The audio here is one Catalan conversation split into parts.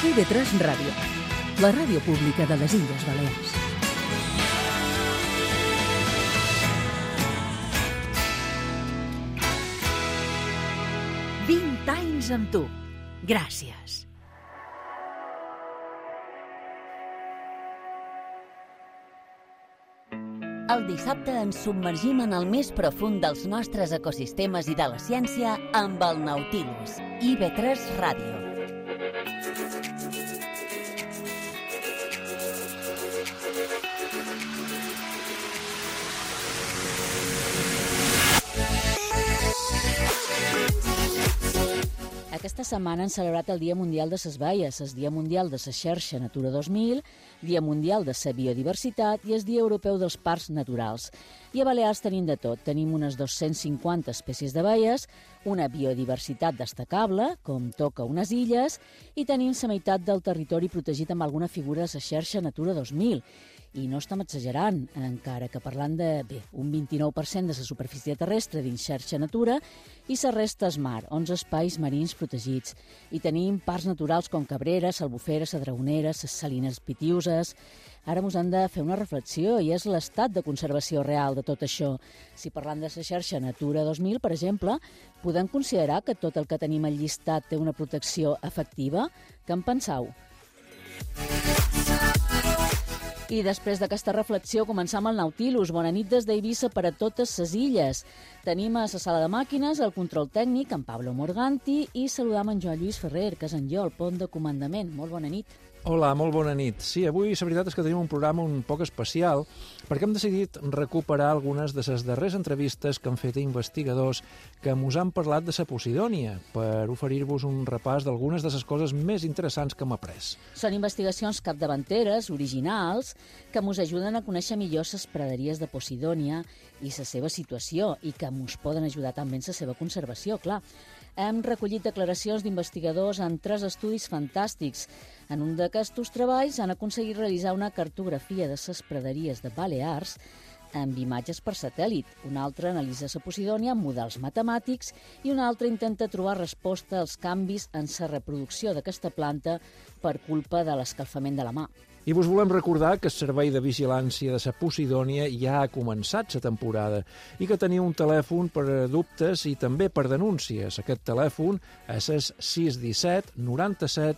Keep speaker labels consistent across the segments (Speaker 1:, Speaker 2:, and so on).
Speaker 1: IB3 Ràdio, la ràdio pública de les Illes Balears. Anys amb tu. Gràcies.
Speaker 2: El dissabte ens submergim en el més profund dels nostres ecosistemes i de la ciència amb el Nautilus, IB3 Ràdio.
Speaker 3: Aquesta setmana han celebrat el Dia Mundial de les Baies, el Dia Mundial de la Xarxa Natura 2000, Dia Mundial de la Biodiversitat i el Dia Europeu dels Parcs Naturals. I a Balears tenim de tot. Tenim unes 250 espècies de baies, una biodiversitat destacable, com toca unes illes, i tenim la meitat del territori protegit amb alguna figura de la Xarxa Natura 2000. I no estem exagerant, encara que parlant de, un 29% de la superfície terrestre dins xarxa natura i la resta és mar, 11 espais marins protegits. I tenim parcs naturals com Cabrera, Albufera, la Dragonera, les Salines Pitiuses. Ara ens hem de fer una reflexió i és l'estat de conservació real de tot això. Si parlant de la xarxa Natura 2000, per exemple, podem considerar que tot el que tenim al llistat té una protecció efectiva? Què en penseu? I després d'aquesta reflexió començam el Nautilus. Bona nit des d'Eivissa per a totes les illes. Tenim a la sala de màquines el control tècnic, en Pablo Morganti, i saludam en Joan Lluís Ferrer, que és en jo, el pont de comandament. Molt bona nit.
Speaker 4: Hola, molt bona nit. Sí, avui la veritat és que tenim un programa un poc especial perquè hem decidit recuperar algunes de les darreres entrevistes que han fet investigadors que mos han parlat de la Posidònia per oferir-vos un repàs d'algunes de les coses més interessants que hem après.
Speaker 3: Són investigacions capdavanteres, originals, que mos ajuden a conèixer millor les praderies de Posidònia i la seva situació i que mos poden ajudar també en la seva conservació, clar. Hem recollit declaracions d'investigadors en 3 estudis fantàstics. En un d'aquests treballs han aconseguit realitzar una cartografia de les praderies de Balears amb imatges per satèl·lit. Un altre analitza la Posidònia amb models matemàtics i un altre intenta trobar resposta als canvis en la reproducció d'aquesta planta per culpa de l'escalfament de la mà.
Speaker 4: I vos volem recordar que el servei de vigilància de la Posidònia ja ha començat la temporada i que teniu un telèfon per a dubtes i també per denúncies. Aquest telèfon és el 617 97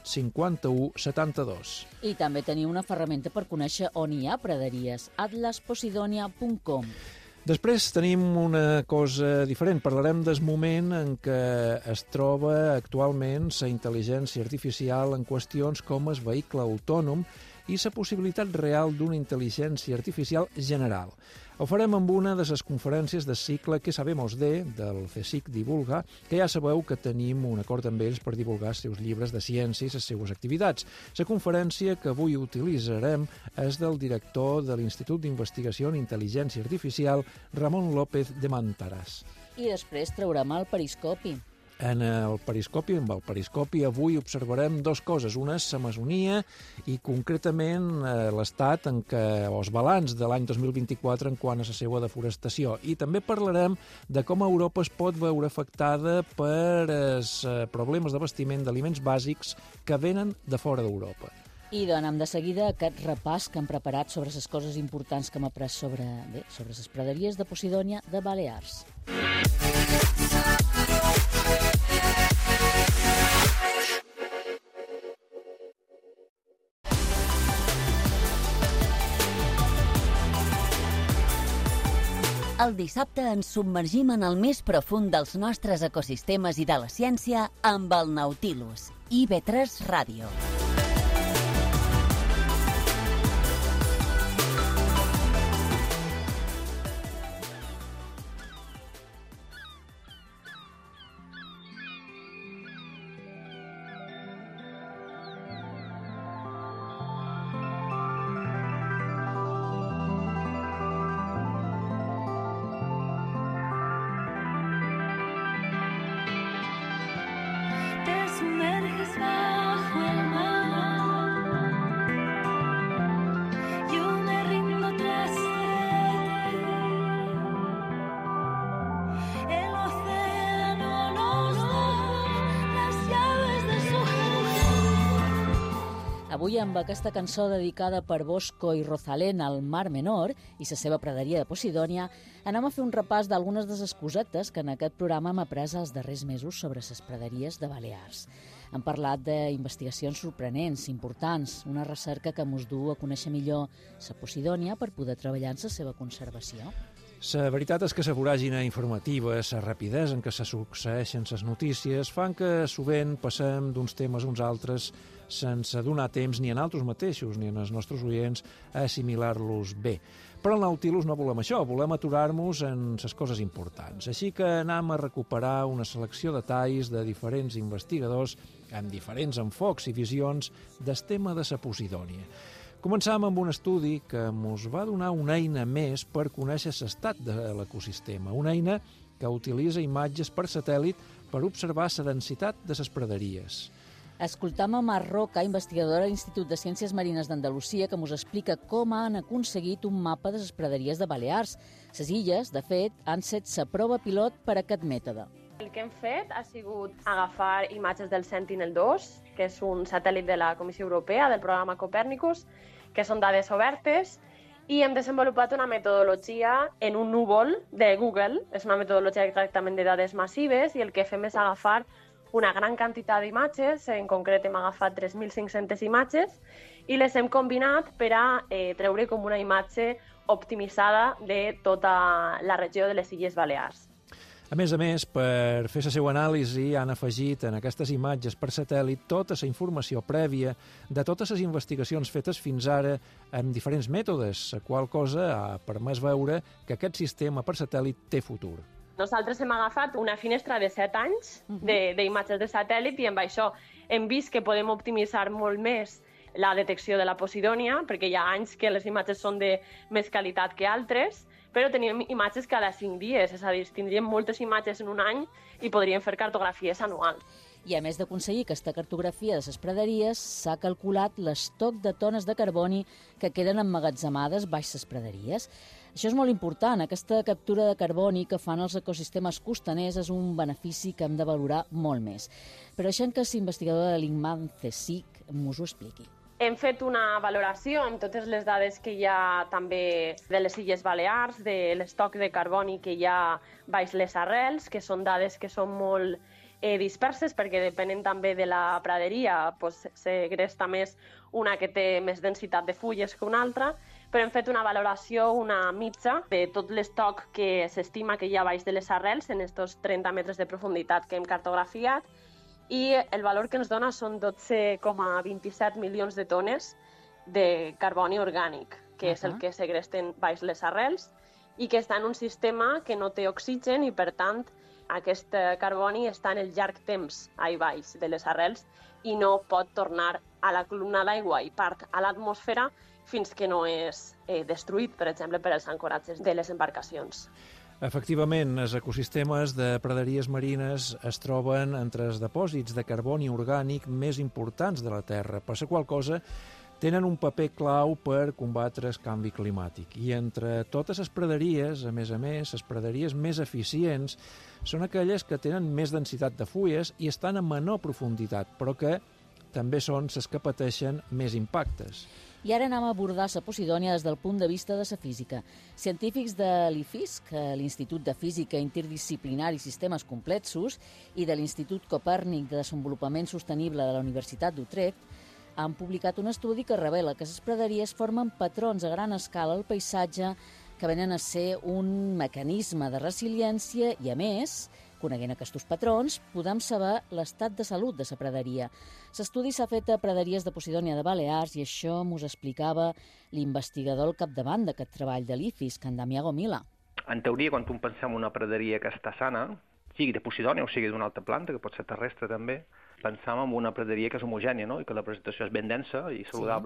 Speaker 4: 51 72.
Speaker 3: I també teniu una ferramenta per conèixer on hi ha praderies, atlasposidonia.com.
Speaker 4: Després tenim una cosa diferent. Parlarem del moment en què es troba actualment la intel·ligència artificial en qüestions com el vehicle autònom i la possibilitat real d'una intel·ligència artificial general. Ho farem amb una de les conferències del cicle Que sabemos del CSIC Divulga, que ja sabeu que tenim un acord amb ells per divulgar els seus llibres de ciència i les seues activitats. La conferència que avui utilitzarem és del director de l'Institut d'Investigació en Intel·ligència Artificial, Ramon López de Mantaras.
Speaker 3: I després traurem el periscopi.
Speaker 4: En el periscopi avui observarem 2 coses. Una és l'Amazonia i concretament l'estat en què els balanç de l'any 2024 en quant a la seva deforestació. I també parlarem de com Europa es pot veure afectada per els problemes d'abastiment d'aliments bàsics que venen de fora d'Europa.
Speaker 3: I donem de seguida aquest repàs que hem preparat sobre les coses importants que hem après sobre les praderies de Posidònia de Balears.
Speaker 2: El dissabte ens submergim en el més profund dels nostres ecosistemes i de la ciència amb el Nautilus, IB3 Ràdio.
Speaker 5: Te sumerges bajo el mar.
Speaker 3: Avui, amb aquesta cançó dedicada per Bosco i Rosalén al Mar Menor i la seva praderia de Posidònia, anem a fer un repàs d'algunes de les cosetes que en aquest programa hem après els darrers mesos sobre les praderies de Balears. Hem parlat d'investigacions sorprenents, importants, una recerca que ens du a conèixer millor la Posidònia per poder treballar en la seva conservació.
Speaker 4: La veritat és que la voràgina informativa, la rapidesa en què se succeeixen les notícies, fan que sovint passem d'uns temes a uns altres sense donar temps ni a nosaltres mateixos ni als nostres oients a assimilar-los bé. Però al Nautilus no volem això, volem aturar-nos en les coses importants. Així que anem a recuperar una selecció de talls de diferents investigadors amb diferents enfocs i visions del tema de la Posidònia. Començam amb un estudi que ens va donar una eina més per conèixer l'estat de l'ecosistema, una eina que utilitza imatges per satèl·lit per observar la densitat de les praderies.
Speaker 3: Escoltam a Mar Roca, investigadora de l'Institut de Ciències Marines d'Andalusia, que ens explica com han aconseguit un mapa de les praderies de Balears. Les illes, de fet, han set la prova pilot per a aquest mètode.
Speaker 5: El que hem fet ha sigut agafar imatges del Sentinel-2, que és un satèl·lit de la Comissió Europea, del programa Copernicus, que són dades obertes, i hem desenvolupat una metodologia en un núvol de Google. És una metodologia de tractament de dades massives i el que fem és agafar una gran quantitat d'imatges, en concret hem agafat 3.500 imatges, i les hem combinat per a treure com una imatge optimitzada de tota la regió de les Illes Balears.
Speaker 4: A més, per fer la seva anàlisi han afegit en aquestes imatges per satèl·lit tota la informació prèvia de totes les investigacions fetes fins ara amb diferents mètodes, la qual cosa ha permès veure que aquest sistema per satèl·lit té futur.
Speaker 5: Nosaltres hem agafat una finestra de 7 anys d'imatges de satèl·lit i amb això hem vist que podem optimitzar molt més la detecció de la Posidònia, perquè hi ha anys que les imatges són de més qualitat que altres, però tenim imatges cada 5 dies, és a dir, tindríem moltes imatges en un any i podríem fer cartografies anuals.
Speaker 3: I a més d'aconseguir aquesta cartografia de les praderies, s'ha calculat l'estoc de tones de carboni que queden emmagatzemades baix les praderies. Això és molt important, aquesta captura de carboni que fan els ecosistemes costaners és un benefici que hem de valorar molt més. Però deixem que l'investigador de l'INMAM CSIC ens ho expliqui.
Speaker 5: Hem fet una valoració amb totes les dades que hi ha també de les Illes Balears, de l'estoc de carboni que hi ha baix les arrels, que són dades que són molt disperses perquè depenen també de la praderia, segresta més una que té més densitat de fulles que una altra, però hem fet una valoració, una mitja de tot l'estoc que s'estima que hi ha baix de les arrels en aquests 30 metres de profunditat que hem cartografiat, i el valor que ens dona són 12,27 milions de tones de carboni orgànic, que és el que segresten baix les arrels i que està en un sistema que no té oxigen i, per tant, aquest carboni està en el llarg temps baix de les arrels i no pot tornar a la columna d'aigua i part a l'atmosfera fins que no és destruït, per exemple, per als ancoratges de les embarcacions.
Speaker 4: Efectivament, els ecosistemes de praderies marines es troben entre els depòsits de carboni orgànic més importants de la Terra, per la qual cosa tenen un paper clau per combatre el canvi climàtic. I entre totes les praderies, a més, les praderies més eficients són aquelles que tenen més densitat de fulles i estan a menor profunditat, però que també són les que pateixen més impactes.
Speaker 3: I ara anem a abordar la Posidònia des del punt de vista de la física. Científics de l'IFISC, l'Institut de Física Interdisciplinari i Sistemes Complexos, i de l'Institut Copèrnic de Desenvolupament Sostenible de la Universitat d'Utrecht, han publicat un estudi que revela que les praderies formen patrons a gran escala al paisatge que venen a ser un mecanisme de resiliència i, a més, coneguent aquests patrons, podem saber l'estat de salut de la praderia. L'estudi s'ha fet a praderies de Posidònia de Balears i això m'ho explicava l'investigador al capdavant d'aquest treball de l'IFISC, en Damià Gomila.
Speaker 6: En teoria, quan pensem en una praderia que està sana, sigui de Posidònia o sigui d'una altra planta, que pot ser terrestre també, pensam en una praderia que és homogènia, no? I que la presentació és ben densa i saludable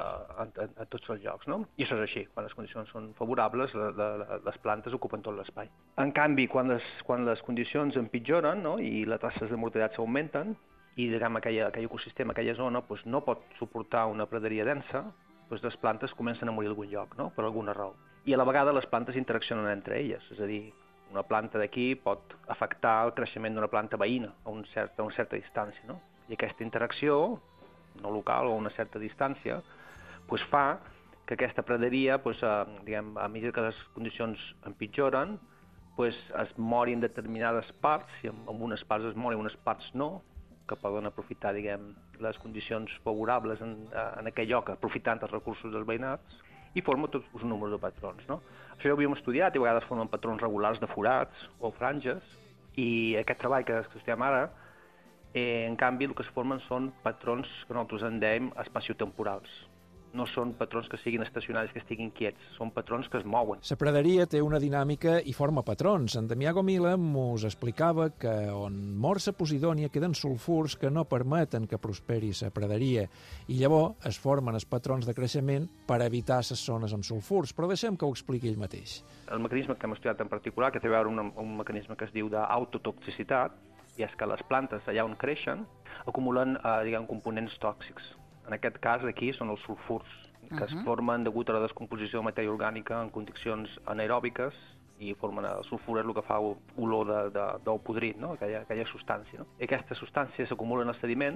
Speaker 6: a tots els llocs. No? I això és així. Quan les condicions són favorables, les plantes ocupen tot l'espai. En canvi, quan les condicions empitjoren, no? I les tasses de mortalitat s'augmenten, i diguem, aquell ecosistema, aquella zona, doncs, no pot suportar una praderia densa, doncs les plantes comencen a morir a algun lloc, no? Per alguna raó. I a la vegada les plantes interaccionen entre elles, és a dir, una planta d'aquí pot afectar el creixement d'una planta veïna a una certa distància, no? I aquesta interacció no local o a una certa distància, doncs fa que aquesta praderia, diguem, a mesura que les condicions empitjoren, es morin determinades parts, i en unes parts es moren, en unes parts no, que poden aprofitar, diguem, les condicions favorables en aquell lloc, aprofitant els recursos dels veïnats, i forma tots un número de patrons, no? Això ja ho havíem estudiat, i a vegades formen patrons regulars de forats o franges, i aquest treball que estudiem ara, en canvi, el que es formen són patrons que nosaltres en dèiem espaciotemporals. No són patrons que siguin estacionaris, que estiguin quiets, són patrons que es mouen.
Speaker 4: La praderia té una dinàmica i forma patrons. En Damià Gomila mos explicava que on mor la Posidònia queden sulfurs que no permeten que prosperi la praderia i llavors es formen els patrons de creixement per evitar les zones amb sulfurs, però deixem que ho expliqui ell mateix.
Speaker 6: El mecanisme que hem estudiat en particular, que té a veure un mecanisme que es diu d'autotoxicitat, i és que les plantes allà on creixen acumulen diguem, components tòxics. En aquest cas aquí són els sulfurs, que es formen degut a la descomposició de matèria orgànica en condicions anaeròbiques i formen el sulfur, és el que fa olor d'ou podrit, no? aquella substància. No? I aquesta substància s'acumula en el sediment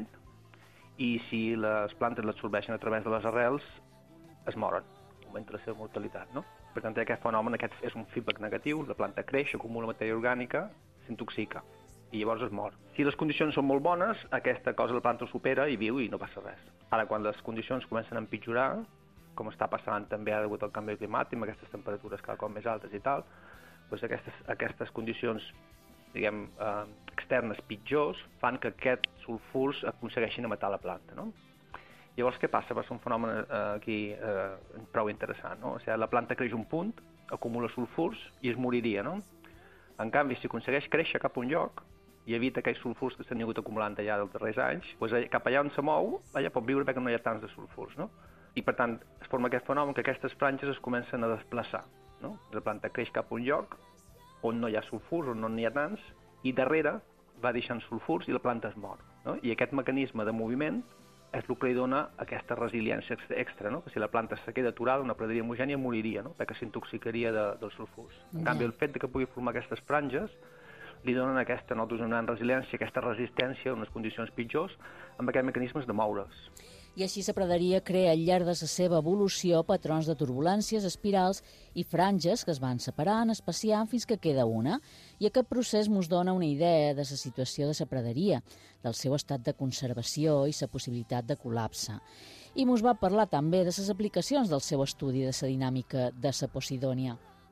Speaker 6: i si les plantes l'absorbeixen a través de les arrels, es moren, augmenta la seva mortalitat. No? Per tant, aquest fenomen és un feedback negatiu, la planta creix, acumula matèria orgànica, s'intoxica i llavors es mor. Si les condicions són molt bones, aquesta cosa la planta supera i viu i no passa res. Ara, quan les condicions comencen a empitjorar, com està passant també degut al canvi climàtic, amb aquestes temperatures cada cop més altes i tal, doncs aquestes condicions, diguem, externes pitjors fan que aquests sulfurs aconsegueixin matar la planta, no? Llavors, què passa? Va ser un fenomen aquí prou interessant, no? O sigui, la planta creix un punt, acumula sulfurs i es moriria, no? En canvi, si aconsegueix créixer cap a un lloc i evita aquells sulfurs que s'han hagut acumulant allà dels darrers anys, doncs cap allà on se mou, allà pot viure perquè no hi ha tants de sulfurs, no? I per tant, es forma aquest fenomen que aquestes franges es comencen a desplaçar, no? La planta creix cap a un lloc on no hi ha sulfurs, on no n'hi ha tants, i darrere va deixant sulfurs i la planta es mor, no? I aquest mecanisme de moviment és el que li dona aquesta resiliència extra, no? Que si la planta se queda aturada, una praderia homogènia moriria, no? Perquè s'intoxicaria dels sulfurs. En canvi, el fet que pugui formar aquestes franges li donen aquesta resiliència, aquesta resistència a unes condicions pitjors amb aquests mecanismes de moure's.
Speaker 3: I així la praderia crea al llarg de la seva evolució patrons de turbulències, espirals i franges que es van separant, espaciant fins que queda una. I aquest procés ens dona una idea de la situació de la praderia, del seu estat de conservació i la possibilitat de col·lapse. I ens va parlar també de les aplicacions del seu estudi de la dinàmica de la Posidònia.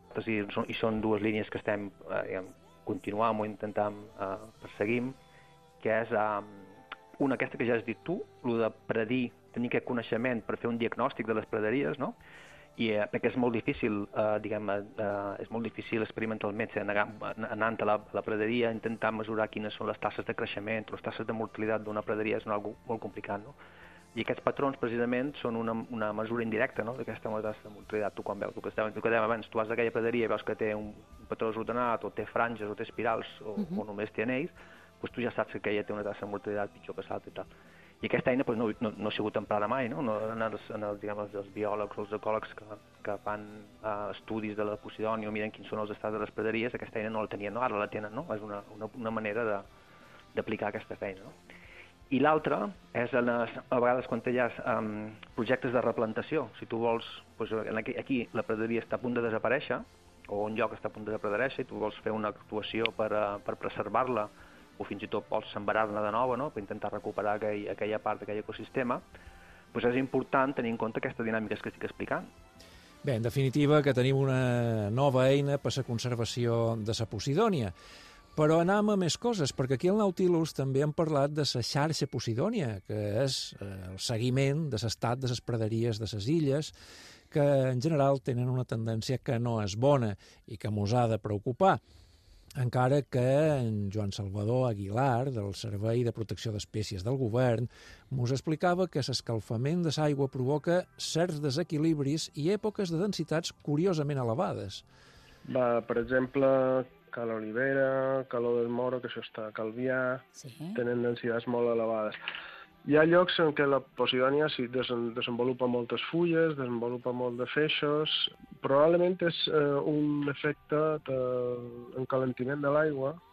Speaker 6: I són dues línies que estem continuam o intentam perseguim, que és una aquesta que ja has dit tu, el de predir, tenir aquest coneixement per fer un diagnòstic de les praderies, no? I perquè és molt difícil, és molt difícil experimentalment anant a la praderia, intentar mesurar quines són les tasses de creixement o les tasses de mortalitat d'una praderia és algo molt complicat, no? I aquests patrons, precisament, són una mesura indirecta, no?, d'aquesta tassa de mortalitat. Tu, quan veus el que dèiem abans, tu vas a aquella praderia i veus que té un patró desordenat, o té franges, o té espirals, o només té anells, doncs tu ja saps que aquella té una tassa de mortalitat pitjor que l'altra i tal. I aquesta eina no ha sigut emprada mai, no? Els biòlegs o els ecòlegs que fan estudis de la Posidònia o miren quins són els estats de les praderies, aquesta eina no la tenien, no? Ara la tenen, no? És una manera d'aplicar aquesta feina, no? I l'altra és, a vegades, quan hi ha projectes de replantació. Si tu vols, aquí la praderia està a punt de desaparèixer, o un lloc està a punt de desaparèixer, i tu vols fer una actuació per preservar-la, o fins i tot vols sembrar-la de nova, no?, per intentar recuperar aquella part d'aquell ecosistema, doncs és important tenir en compte aquesta dinàmica que estic explicant.
Speaker 4: Bé, en definitiva, que tenim una nova eina per a la conservació de la Posidònia. Però anem a més coses, perquè aquí al Nautilus també hem parlat de la xarxa Posidònia, que és el seguiment de l'estat de les praderies de les illes, que en general tenen una tendència que no és bona i que ens ha de preocupar. Encara que en Joan Salvador Aguilar, del Servei de Protecció d'Espècies del Govern, ens explicava que l'escalfament de l'aigua provoca certs desequilibris i èpoques de densitats curiosament elevades.
Speaker 7: Per exemple, Cal Olivera, Calor del Moro, que això està a Calvià, tenen densitats molt elevades. Hi ha llocs en què la Posidònia sí desenvolupa moltes fulles, desenvolupa molt de feixos. Probablement és un efecte d'encalentiment de l'aigua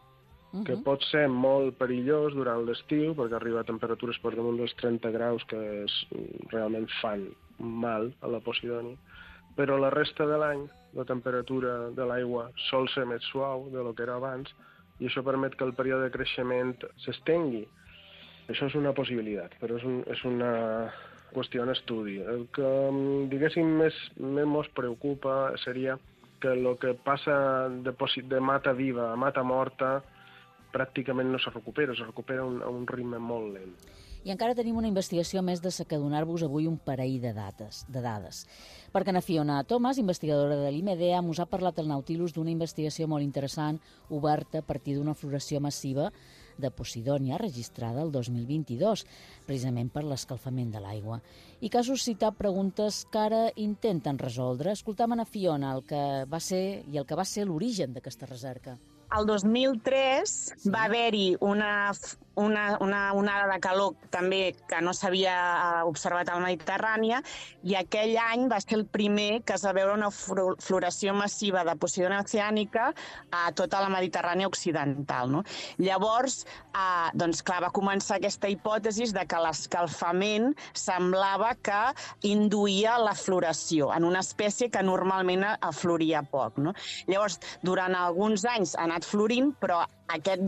Speaker 7: que pot ser molt perillós durant l'estiu, perquè arriba a temperatures per damunt dels 30 graus que realment fan mal a la Posidònia, però la resta de l'any la temperatura de l'aigua sol ser més suau de lo que era abans i això permet que el període de creixement s'estengui. Això és una possibilitat, però és una qüestió en estudi. El que, diguéssim, més ens preocupa seria que el que passa de mata viva a mata morta pràcticament no se recupera a un ritme molt lent.
Speaker 3: I encara tenim una investigació més de que donar-vos avui un parell de dades. Perquè na Fiona Thomas, investigadora de l'IMEDEA, us ha parlat al Nautilus d'una investigació molt interessant, oberta a partir d'una floració massiva de Posidònia registrada el 2022, precisament per l'escalfament de l'aigua. I que ha suscitat preguntes que ara intenten resoldre. Escoltam a Fiona el que va ser l'origen d'aquesta recerca.
Speaker 8: El 2003 va haver-hi una onada de calor també que no s'havia observat al Mediterrània i aquell any va ser el primer que es va veure una floració massiva de Posidònia oceànica a tota la Mediterrània occidental. No? Llavors, doncs clar, va començar aquesta hipòtesi de que l'escalfament semblava que induïa la floració en una espècie que normalment floria poc. No? Llavors, durant alguns anys ha anat florint, però aquest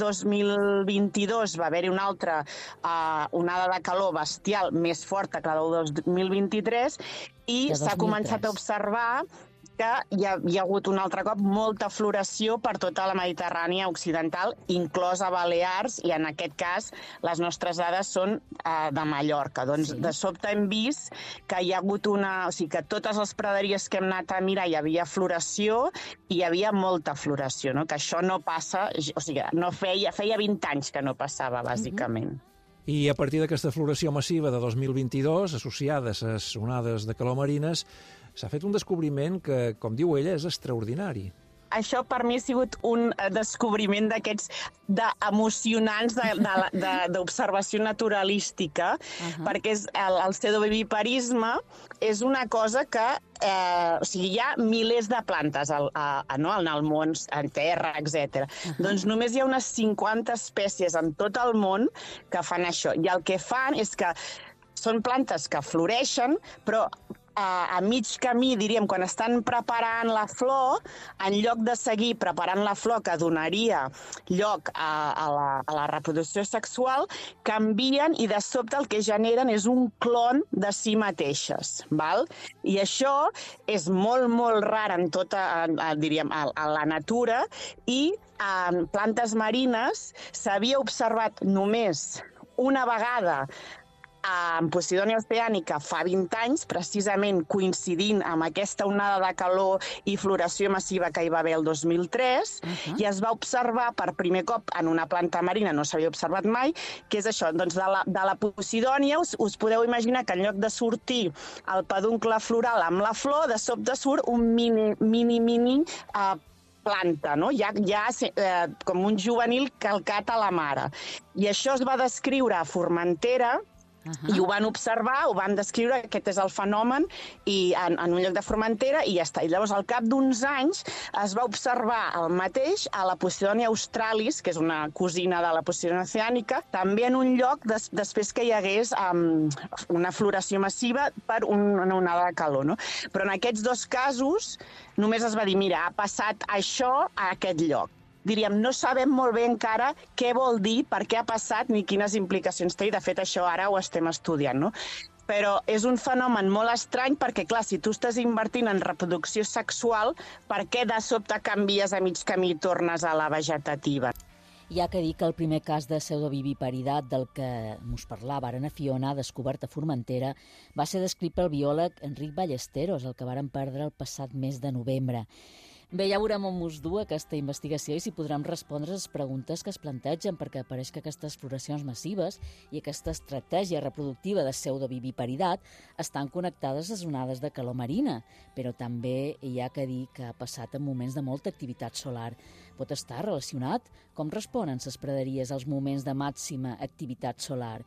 Speaker 8: 2022 va haver-hi una altra onada de calor bestial més forta que la del 2023 i s'ha començat a observar que hi ha hagut un altre cop molta floració per tota la Mediterrània occidental, inclosa Balears, i en aquest cas les nostres dades són de Mallorca. Doncs de sobte hem vist que hi ha hagut que totes les praderies que hem anat a mirar hi havia floració i hi havia molta floració, no? Que això no passa, no feia 20 anys que no passava, bàsicament.
Speaker 4: I a partir d'aquesta floració massiva de 2022, associades a les onades de calor marines, s'ha fet un descobriment que, com diu ella, és extraordinari.
Speaker 8: Això per mi ha sigut un descobriment d'aquests emocionants d'observació naturalística, perquè el pseudoviviparisme és una cosa que hi ha milers de plantes en el món, en terra, etc. Doncs només hi ha unes 50 espècies en tot el món que fan això. I el que fan és que són plantes que floreixen, però a mig camí, diríem, quan estan preparant la flor, en lloc de seguir preparant la flor que donaria lloc a la reproducció sexual, canvien i de sobte el que generen és un clon de si mateixes. Val? I això és molt, molt rar en tota, diríem, a la natura i en plantes marines s'havia observat només una vegada en Posidònia oceànica fa 20 anys, precisament coincidint amb aquesta onada de calor i floració massiva que hi va haver el 2003, i es va observar per primer cop en una planta marina, no s'havia observat mai, que és això, doncs de la Posidònia us podeu imaginar que en lloc de sortir el peduncle floral amb la flor, de sobte surt un mini planta, no? Ja com un juvenil calcat a la mare. I això es va descriure a Formentera, i ho van observar, ho van descriure, aquest és el fenomen, i en un lloc de Formentera, i ja està. I llavors, al cap d'uns anys, es va observar el mateix a la Posidònia australis, que és una cosina de la Posidònia oceànica, també en un lloc després que hi hagués una floració massiva per una onada de calor. No? Però en aquests dos casos només es va dir, mira, ha passat això a aquest lloc. Diríem, no sabem molt bé encara què vol dir, per què ha passat, ni quines implicacions té, i de fet això ara ho estem estudiant, no? Però és un fenomen molt estrany perquè, clar, si tu estàs invertint en reproducció sexual, per què de sobte canvies a mig camí i tornes a la vegetativa?
Speaker 3: Hi ha que dir que el primer cas de pseudoviviparitat del que us parlava ara na Fiona, descobert a Formentera, va ser descrit pel biòleg Enric Ballesteros, el que varen perdre el passat mes de novembre. Bé, ja veurem on us du aquesta investigació i si podrem respondre a les preguntes que es plantegen, perquè apareix que aquestes floracions massives i aquesta estratègia reproductiva de pseudoviviparitat estan connectades a les onades de calor marina, però també hi ha que dir que ha passat en moments de molta activitat solar. Pot estar relacionat? Com responen les praderies als moments de màxima activitat solar?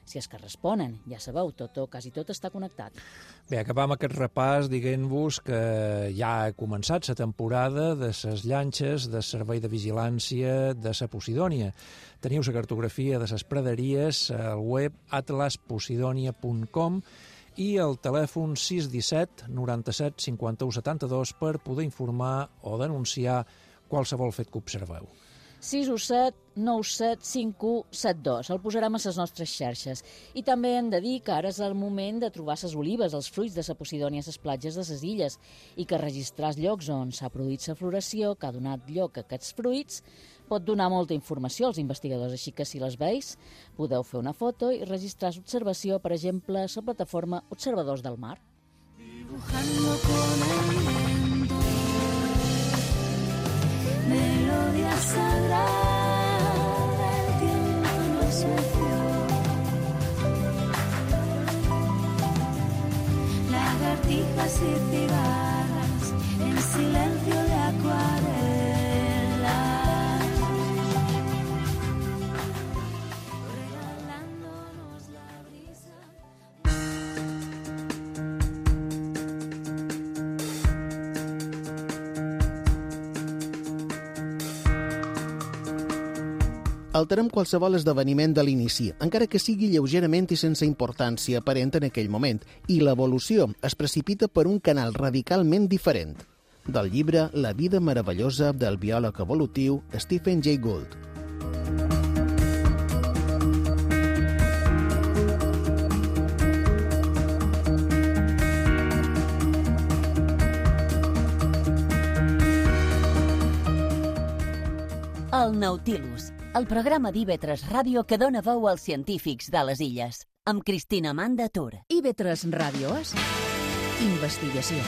Speaker 3: si és que responen. Ja sabeu, quasi tot està connectat.
Speaker 4: Bé, acabam aquest repàs dient-vos que ja ha començat la temporada de les llanxes de servei de vigilància de la Posidònia. Teniu la cartografia de les praderies al web atlasposidonia.com i el telèfon 617 97 51 72 per poder informar o denunciar qualsevol fet que observeu.
Speaker 3: 617 97 51 72. El posarem a les nostres xarxes. I també hem de dir que ara és el moment de trobar les olives, els fruits de la Posidònia a les platges de les illes i que registrar els llocs on s'ha produït la floració que ha donat lloc a aquests fruits pot donar molta informació als investigadors, així que si les veus podeu fer una foto i registrar l'observació, per exemple, a la plataforma Observadors del Mar.
Speaker 9: Dibujando con el viento melodía sagrada, el tiempo nos meció lagartijas y cigarras en silencio de acuarela.
Speaker 10: Alterem qualsevol esdeveniment de l'inici, encara que sigui lleugerament i sense importància aparent en aquell moment, i l'evolució es precipita per un canal radicalment diferent. Del llibre La vida meravellosa del biòleg evolutiu Stephen Jay Gould.
Speaker 2: El Nautilus, el programa d'IV3 Ràdio que dona veu als científics de les illes, amb Cristina Manda Tur.
Speaker 1: IV3 Ràdio és investigació.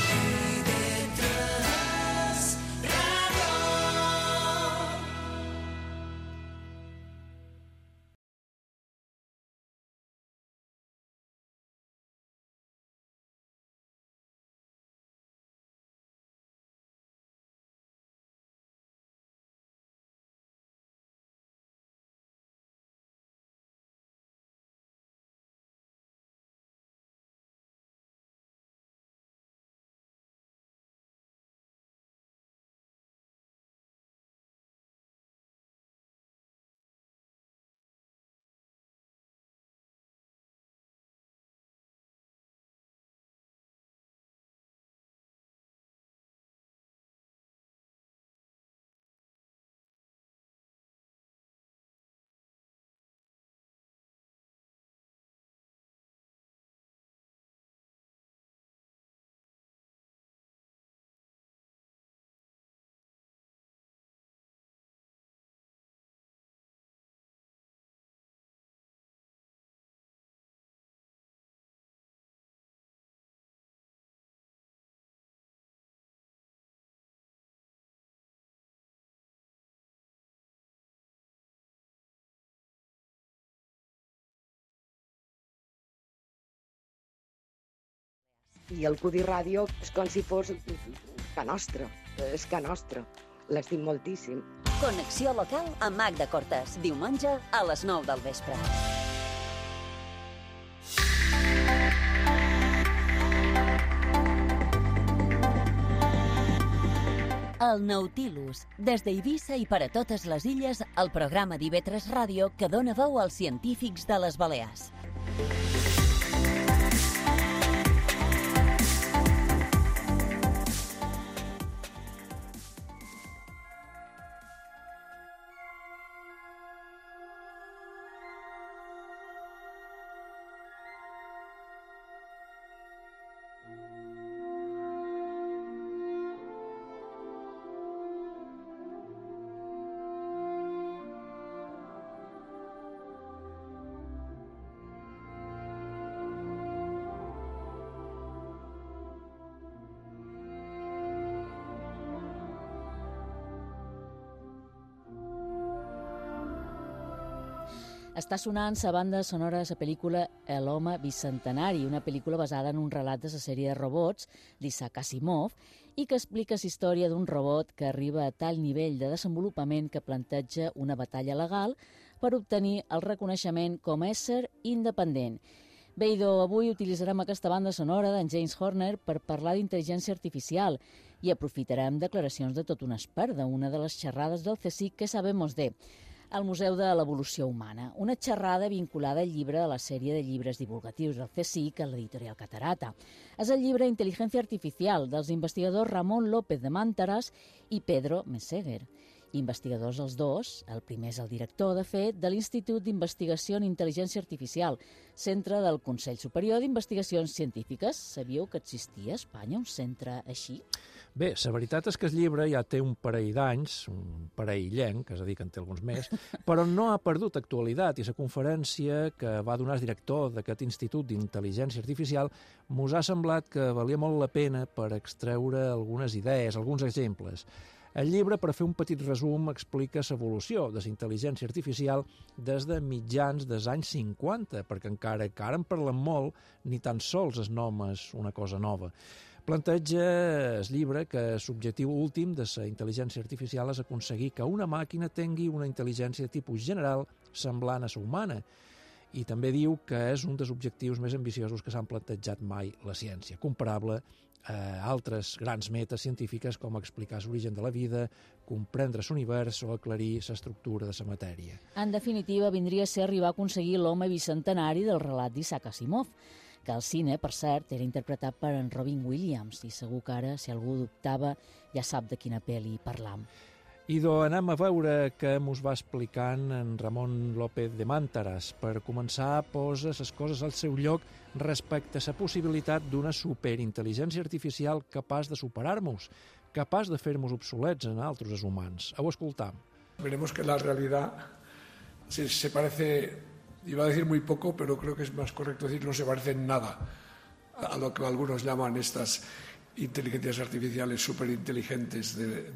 Speaker 11: I el Cudi Ràdio és com si fos ca nostra, és ca nostra. L'estim moltíssim.
Speaker 2: Connexió local amb Magda Cortés, diumenge a les 9 del vespre. El Nautilus, des d'Eivissa i per a totes les illes, el programa d'IV3 Ràdio que dona veu als científics de les Balears.
Speaker 3: Està sonant la banda sonora de la pel·lícula L'home bicentenari, una pel·lícula basada en un relat de la sèrie de robots d'Isaac Asimov i que explica la història d'un robot que arriba a tal nivell de desenvolupament que planteja una batalla legal per obtenir el reconeixement com a ésser independent. Bé, idò, avui utilitzarem aquesta banda sonora d'en James Horner per parlar d'intel·ligència artificial i aprofitarem declaracions de tot un expert d'una de les xerrades del CSIC que sabemos de, al Museu de l'Evolució Humana. Una xerrada vinculada al llibre de la sèrie de llibres divulgatius del CSIC a l'editorial Catarata. És el llibre Intel·ligència Artificial dels investigadors Ramon López de Màntaras i Pedro Meseguer. Investigadors els dos, el primer és el director, de fet, de l'Institut d'Investigació en Intel·ligència Artificial, centre del Consell Superior d'Investigacions Científiques. Sabíeu que existia a Espanya un centre així?
Speaker 4: Bé, la veritat és que el llibre ja té un parell d'anys, un parell llenc, és a dir, que en té alguns més, però no ha perdut actualitat i la conferència que va donar el director d'aquest Institut d'Intel·ligència Artificial mos ha semblat que valia molt la pena per extreure algunes idees, alguns exemples. El llibre, per fer un petit resum, explica l'evolució de la intel·ligència artificial des de mitjans dels anys 50, perquè encara en parlem molt, ni tan sols el nom és una cosa nova. Planteja el llibre que l'objectiu últim de la intel·ligència artificial és aconseguir que una màquina tingui una intel·ligència de tipus general semblant a la humana, i també diu que és un dels objectius més ambiciosos que s'han plantejat mai la ciència, comparable a altres grans metes científiques com explicar l'origen de la vida, comprendre l'univers o aclarir l'estructura de la matèria.
Speaker 3: En definitiva, vindria a ser arribar a aconseguir l'home bicentenari del relat d'Isaac Asimov, que al cine, per cert, era interpretat per en Robin Williams, i segur que ara, si algú dubtava, ja sap de quina pel·li parlam.
Speaker 4: Idò, anem a veure què mos va explicant en Ramon López de Màntaras. Per començar, posa les coses al seu lloc respecte a la possibilitat d'una superintel·ligència artificial capaç de superar-nos, capaç de fer-nos obsolets en altres humans. Ho escoltam.
Speaker 12: Veremos que la realidad se parece, iba a decir muy poco, pero creo que es más correcto decir no se parece en nada a lo que algunos llaman estas inteligencias artificiales superinteligentes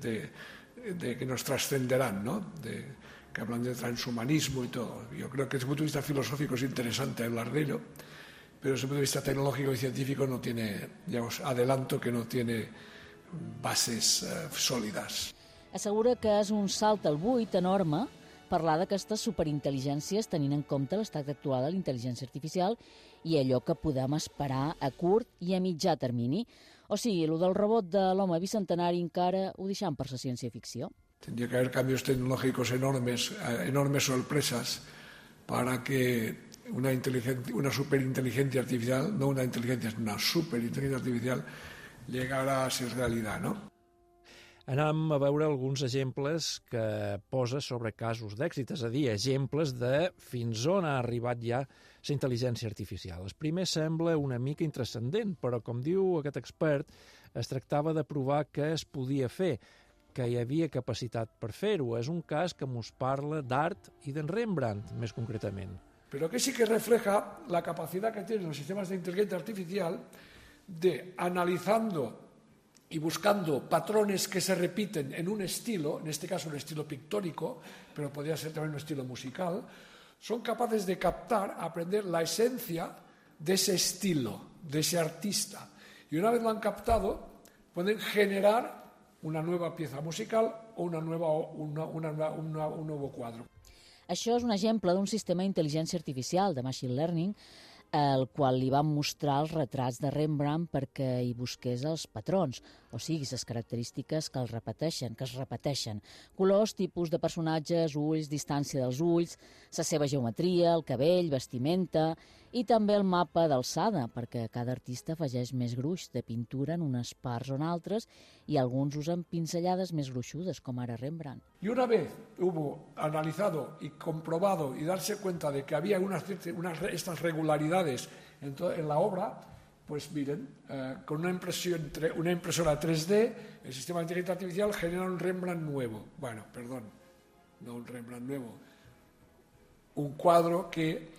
Speaker 12: de que nos trascenderán, ¿no? Que hablan de transhumanismo y todo. Yo creo que desde el punto de vista filosófico es interesante hablar de ello, pero desde el punto de vista tecnológico y científico no tiene, ya os adelanto que no tiene bases sòlides.
Speaker 3: Assegura que és un salt al buit enorme parlar d'aquestes superintel·ligències tenint en compte l'estat actual de la intel·ligència artificial i allò que podem esperar a curt i a mitjà termini. O sigui, el del robot de l'home bicentenari encara ho deixam per la ciència-ficció.
Speaker 12: Tendría que haber cambios tecnológicos enormes sorpresas para que una superinteligencia artificial, no una inteligencia, una superinteligencia artificial llegara a ser realidad, ¿no?
Speaker 4: Anem a veure alguns exemples que posa sobre casos d'èxit, és a dir, exemples de fins on ha arribat ja la intel·ligència artificial. El primer sembla una mica intrascendent, però, com diu aquest expert, es tractava de provar què es podia fer, que hi havia capacitat per fer-ho. És un cas que mos parla d'art i d'en Rembrandt, més concretament.
Speaker 12: Pero que sí que refleja la capacidad que tienen los sistemas de inteligencia artificial de, analizando y buscando patrones que se repiten en un estilo, en este caso un estilo pictórico, pero podría ser también un estilo musical, son capaces de captar, aprender la esencia de ese estilo, de ese artista. Y una vez lo han captado, pueden generar una nueva pieza musical o un nuevo quadro.
Speaker 3: Això és un exemple d'un sistema d'intel·ligència artificial, de machine learning, el qual li van mostrar els retrats de Rembrandt perquè hi busqués els patrons, o sigui, les característiques que es repeteixen. Colors, tipus de personatges, ulls, distància dels ulls, la seva geometria, el cabell, vestimenta, i també el mapa d'alçada, perquè cada artista afegeix més gruix de pintura en unes parts o en altres, i alguns usen pinzellades més gruixudes, com ara Rembrandt.
Speaker 12: Y una vez hubo analizado y comprobado y darse cuenta de que había estas regularidades en la obra, pues miren, con una impresora 3D, el sistema de inteligencia artificial genera un Rembrandt nuevo. Bueno, perdón, no un Rembrandt nuevo, un cuadro que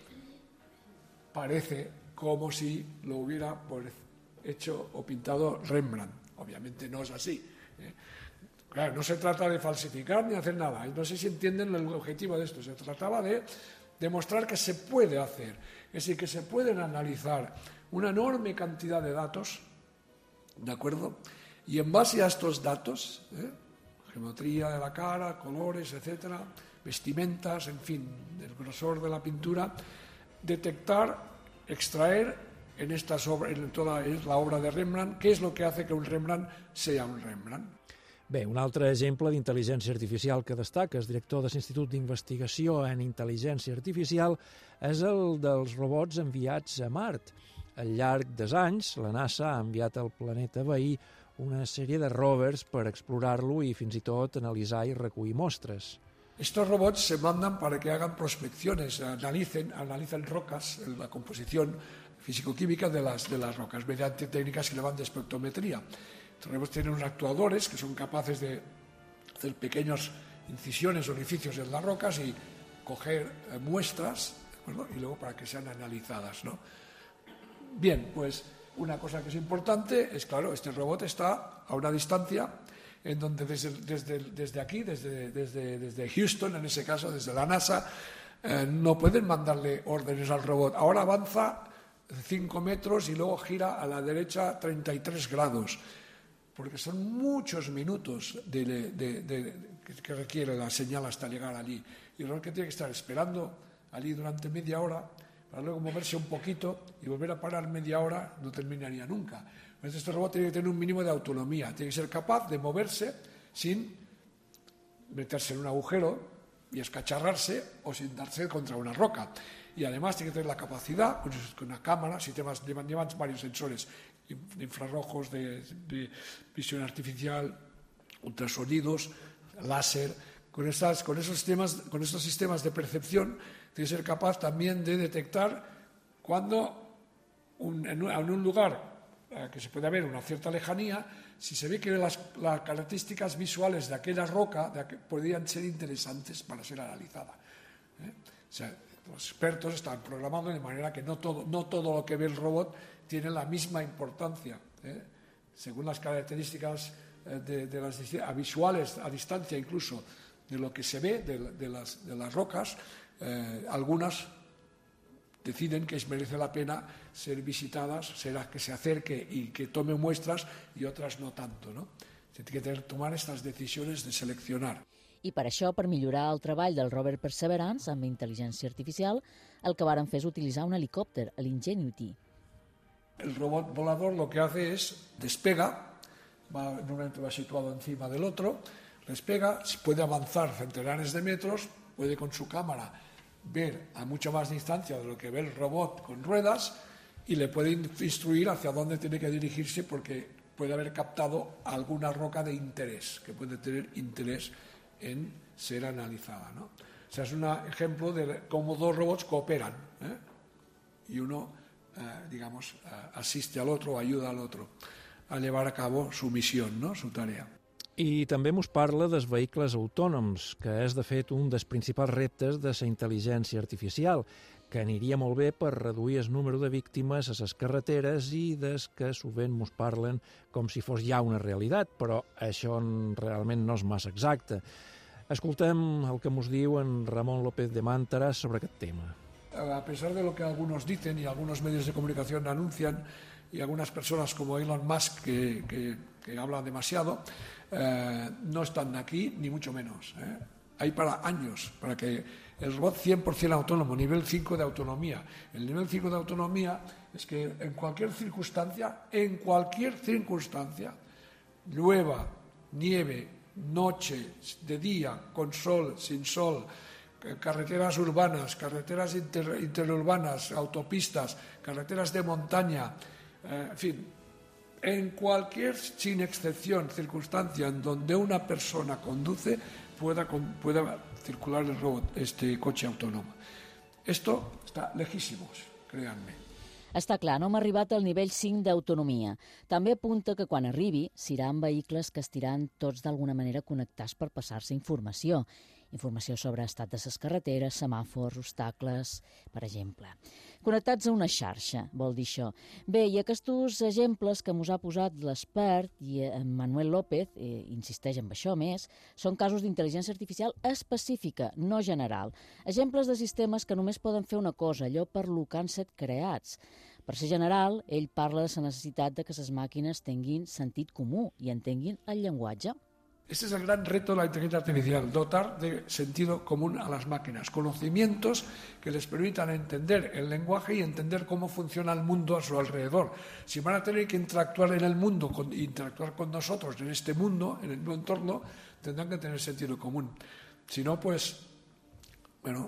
Speaker 12: parece como si lo hubiera hecho o pintado Rembrandt. Obviamente no es así. Claro, no se trata de falsificar ni hacer nada. No sé si entienden el objetivo de esto. Se trataba de demostrar que se puede hacer. Es decir, que se pueden analizar una enorme cantidad de datos, ¿de acuerdo? Y en base a estos datos, geometría de la cara, colores, etcétera, vestimentas, en fin, del grosor de la pintura, detectar, extraer en toda la obra de Rembrandt qué es lo que hace que un Rembrandt sea un Rembrandt.
Speaker 4: Bé, un altre exemple d'intel·ligència artificial que destaca el director de l'Institut d'Investigació en Intel·ligència Artificial és el dels robots enviats a Mart. Al llarg dels anys, la NASA ha enviat al planeta veí una sèrie de rovers per explorar-lo i fins i tot analitzar i recollir mostres.
Speaker 12: Estos robots se mandan para que hagan prospecciones, analicen rocas, la composición físico-química de las rocas mediante técnicas que llaman de espectrometría. Los robots tienen unos actuadores que son capaces de hacer pequeñas incisiones, orificios en las rocas y coger muestras, ¿de acuerdo? Y luego para que sean analizadas, ¿no? Bien, pues una cosa que es importante es, claro, este robot está a una distancia en donde desde aquí, desde Houston, en ese caso, desde la NASA, no pueden mandarle órdenes al robot. Ahora avanza 5 metros y luego gira a la derecha 33 grados, porque son muchos minutos que requiere la señal hasta llegar allí. Y el robot que tiene que estar esperando allí durante media hora para luego moverse un poquito y volver a parar media hora, no terminaría nunca. Entonces este robot tiene que tener un mínimo de autonomía, tiene que ser capaz de moverse sin meterse en un agujero y escacharrarse o sin darse contra una roca. Y además tiene que tener la capacidad, con una cámara, llevan varios sensores de infrarrojos, de visión artificial, ultrasonidos, láser. Con estos sistemas de percepción tiene que ser capaz también de detectar cuando en un lugar que se puede ver una cierta lejanía, si se ve que las características visuales de aquella roca podrían ser interesantes para ser analizada. O sea, los expertos están programando de manera que no todo lo que ve el robot tiene la misma importancia. Según las características visuales a distancia incluso de lo que se ve de las rocas, algunas deciden que merece la pena ser visitadas, que se acerque y que tome muestras, y otras no tanto, no? Se tiene que tomar estas decisiones de seleccionar.
Speaker 3: I per això, per millorar el treball del rover Perseverance amb intel·ligència artificial, el que varen fer és utilitzar un helicòpter, l'Ingenuity.
Speaker 12: El robot volador lo que hace es despega, normalmente va situado encima del otro, despega, puede avanzar centenares de metros, puede con su cámara ver a mucha más distancia de lo que ve el robot con ruedas y le puede instruir hacia dónde tiene que dirigirse, porque puede haber captado alguna roca de interés, que puede tener interés en ser analizada, ¿no? O sea, es un ejemplo de cómo dos robots cooperan, y uno, asiste al otro o ayuda al otro a llevar a cabo su misión, ¿no? Su tarea.
Speaker 4: I també ens parla dels vehicles autònoms, que és, de fet, un dels principals reptes de la intel·ligència artificial, que aniria molt bé per reduir el número de víctimes a les carreteres i des que sovint ens parlen com si fos ja una realitat, però això realment no és massa exacte. Escoltem el que ens diu en Ramon López de Màntara sobre aquest tema.
Speaker 12: A pesar de lo que algunos dicen y algunos medios de comunicación anuncian, y algunas personas como Elon Musk que hablan demasiado, no están aquí ni mucho menos. Hay para años, para que el robot 100% autónomo, nivel 5 de autonomía. El nivel 5 de autonomía es que en cualquier circunstancia, llueva, nieve, noche, de día, con sol, sin sol, carreteras urbanas, carreteras interurbanas, autopistas, carreteras de montaña, en fin, en cualquier, sin excepción, circunstancia en donde una persona conduce, pueda circular el robot, este coche autónomo. Esto está lejísimos, créanme.
Speaker 3: Està clar, no hem arribat al nivell 5 d'autonomia. També apunta que quan arribi, seran vehicles que estiran tots d'alguna manera connectats per passar-se informació. Informació sobre estat de les carreteres, semàfors, obstacles, per exemple. Connectats a una xarxa, vol dir això. Bé, i aquests exemples que mos ha posat l'expert, i en Manuel López insisteix en això més, són casos d'intel·ligència artificial específica, no general. Exemples de sistemes que només poden fer una cosa, allò per lo que han set creats. Per ser general, ell parla de la necessitat de que les màquines tinguin sentit comú i entenguin el llenguatge.
Speaker 12: Este es el gran reto de la inteligencia artificial, dotar de sentido común a las máquinas, conocimientos que les permitan entender el lenguaje y entender cómo funciona el mundo a su alrededor. Si van a tener que interactuar en el mundo, interactuar con nosotros en este mundo, en el nuevo entorno, tendrán que tener sentido común. Si no, pues, bueno,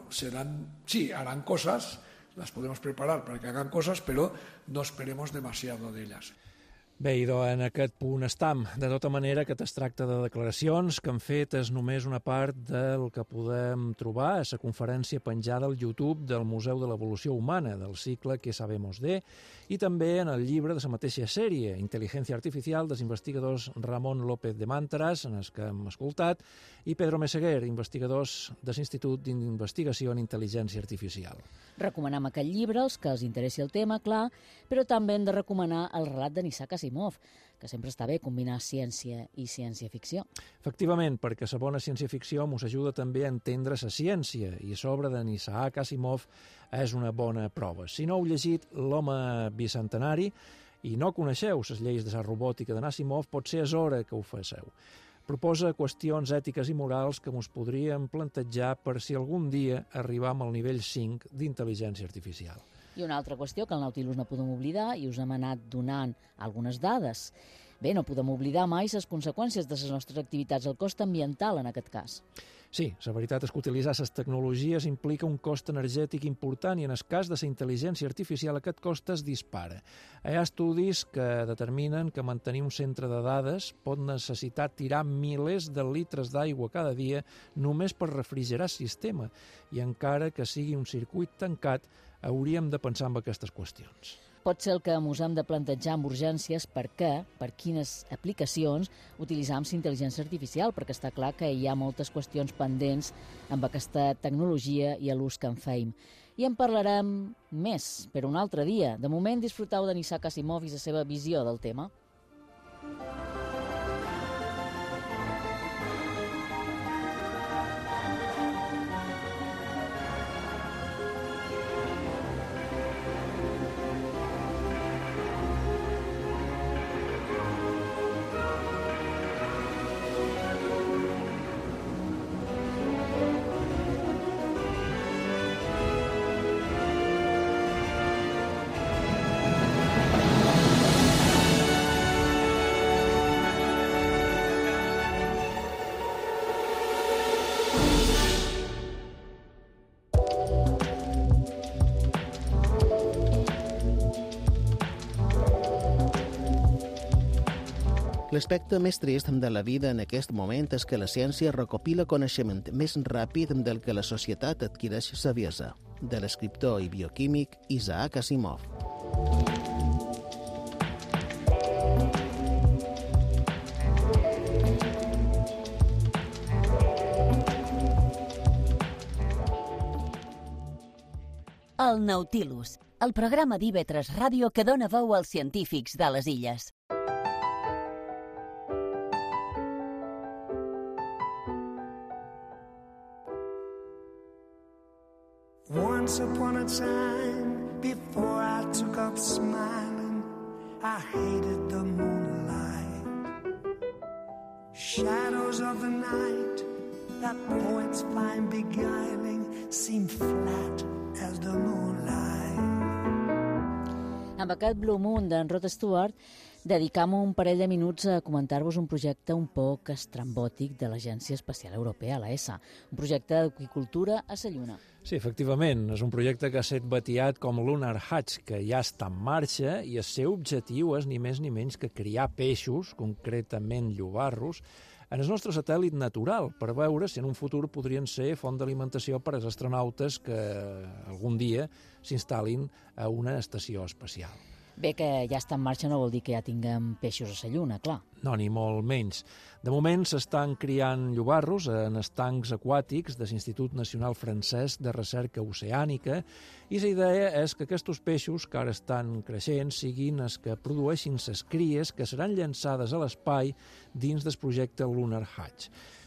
Speaker 12: harán cosas, las podemos preparar para que hagan cosas, però no esperemos demasiado de ellas.
Speaker 4: Bé, idò, en aquest punt estam. De tota manera, que es tracta de declaracions que han fet és només una part del que podem trobar a la conferència penjada al YouTube del Museu de l'Evolució Humana, del cicle Que sabemos de, i també en el llibre de la mateixa sèrie, Inteligencia Artificial, dels investigadors Ramon López de Màntaras, en els que hem escoltat, i Pedro Meseguer, investigadors de l'Institut d'Investigació en Intel·ligència Artificial.
Speaker 3: Recomanem aquest llibre als que els interessi el tema, clar, però també hem de recomanar el relat de Isaac Asimov, que sempre està bé combinar ciència i ciència-ficció.
Speaker 4: Efectivament, perquè la bona ciència-ficció ens ajuda també a entendre la ciència, i l'obra d'en Isaac Asimov és una bona prova. Si no heu llegit L'home bicentenari i no coneixeu les lleis de la robòtica d'en Asimov, potser és hora que ho faceu. Proposa qüestions ètiques i morals que ens podríem plantejar per si algun dia arribam al nivell 5 d'intel·ligència artificial.
Speaker 3: I una altra qüestió que al Nautilus no podem oblidar, i us hem anat donant algunes dades. Bé, no podem oblidar mai les conseqüències de les nostres activitats, el cost ambiental en aquest cas.
Speaker 4: Sí, la veritat és que utilitzar les tecnologies implica un cost energètic important i en el cas de la intel·ligència artificial aquest cost es dispara. Hi ha estudis que determinen que mantenir un centre de dades pot necessitar tirar milers de litres d'aigua cada dia només per refrigerar el sistema i encara que sigui un circuit tancat hauríem de pensar en aquestes qüestions.
Speaker 3: Pot ser el que ens hem de plantejar amb urgències per quines aplicacions utilitzam la intel·ligència artificial, perquè està clar que hi ha moltes qüestions pendents amb aquesta tecnologia i l'ús que en feim. I en parlarem més per un altre dia. De moment, disfruteu d'en Isaac Asimov i la seva visió del tema.
Speaker 10: L'aspecte més trist de la vida en aquest moment és que la ciència recopila coneixement més ràpid del que la societat adquireix saviesa. De l'escriptor i bioquímic Isaac Asimov.
Speaker 2: El Nautilus, el programa d'IV3 Ràdio que dona veu als científics de les illes.
Speaker 13: Once upon a time, before I took up smiling, I hated the moonlight. Shadows of the night, that poets find beguiling, seem flat as the moonlight.
Speaker 3: Amb aquest Blue Moon d'en Rod Stewart, dedicam un parell de minuts a comentar-vos un projecte un poc estrambòtic de l'Agència Espacial Europea, la ESA, un projecte d'aqüicultura a la Lluna.
Speaker 4: Sí, efectivament, és un projecte que ha estat batiat com Lunar Hatch, que ja està en marxa i el seu objectiu és ni més ni menys que criar peixos, concretament llobarros, en el nostre satèl·lit natural, per veure si en un futur podrien ser font d'alimentació per als astronautes que algun dia s'instal·lin a una estació espacial.
Speaker 3: Bé, que ja està en marxa no vol dir que ja tinguem peixos a la Lluna, clar.
Speaker 4: No, ni molt menys. De moment s'estan criant llobarros en estancs aquàtics de l'Institut Nacional Francès de Recerca Oceànica i la idea és que aquests peixos que ara estan creixent siguin els que produeixin les cries que seran llançades a l'espai dins del projecte Lunar Hatch.